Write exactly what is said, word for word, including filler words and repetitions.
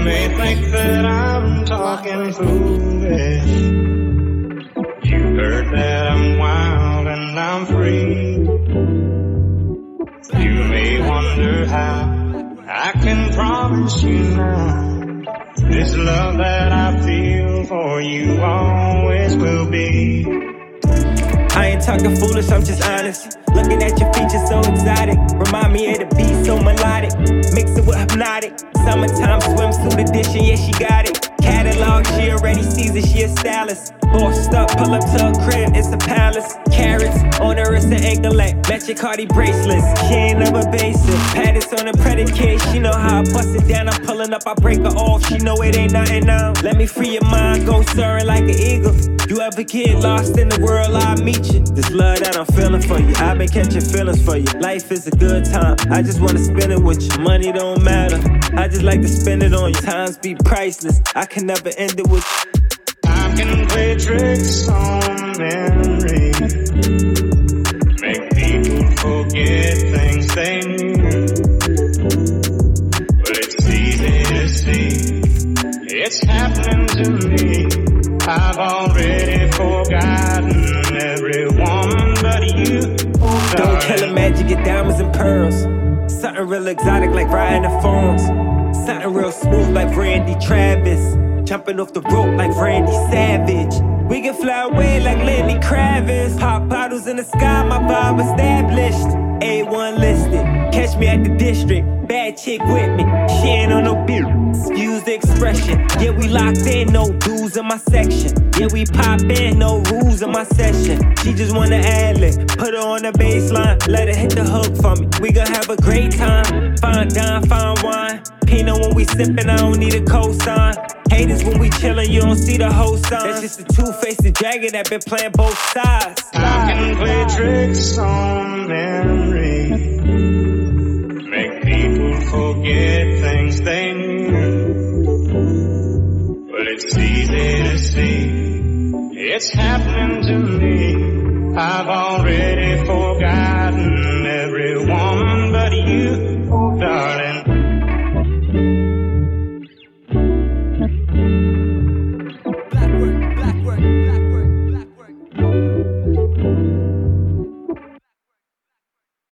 may think that I'm talking foolish. You heard that I'm wild and I'm free. You may wonder how I can promise you now. This love that I feel for you always will be. I ain't talking foolish, I'm just honest. Looking at your features so exotic. Remind me of the beat so melodic. Mix it with hypnotic. Summertime swimsuit edition, yeah, she got it. Catalog, she already sees it, she a stylist. Bossed up, pull up to her crib, it's a palace. Carrots on her wrist and ankle length. Matching Cardi bracelets, she ain't never basic. Paddocks on the predicate, she know how I bust it down. I'm pulling up, I break her off, she know it ain't nothing now. Let me free your mind, go soaring like an eagle. You ever get lost in the world, I'll meet you. This love that I'm feeling for you, I've been catching feelings for you. Life is a good time, I just wanna spend it with you. Money don't matter, I just like to spend it on you. Times be priceless, I can never end it with you. I can play tricks on memory, make people forget things they knew. But it's easy to see, it's happening to me. I've already forgotten every woman but you. Oh, don't kill a magic, get diamonds and pearls. Something real exotic like riding the phones. Something real smooth like Randy Travis. Jumping off the rope like Randy Savage. We can fly away like Lenny Kravitz. Pop bottles in the sky, my vibe established. A one listed, catch me at the district. Bad chick with me, she ain't on no beer. Excuse the expression, yeah we locked in, no dudes in my section. Yeah we pop in, no rules in my session. She just wanna ad-lib, put her on the baseline. Let her hit the hook for me, we gon' have a great time. Fine dine, fine wine. Pinot when we sippin', I don't need a cosign. Haters when we chillin', you don't see the whole sign. That's just a two-faced dragon that been playing both sides. I can play tricks on memory, make people forget things they knew. But it's easy to see, it's happening to me. I've already forgotten every woman but you, oh darling.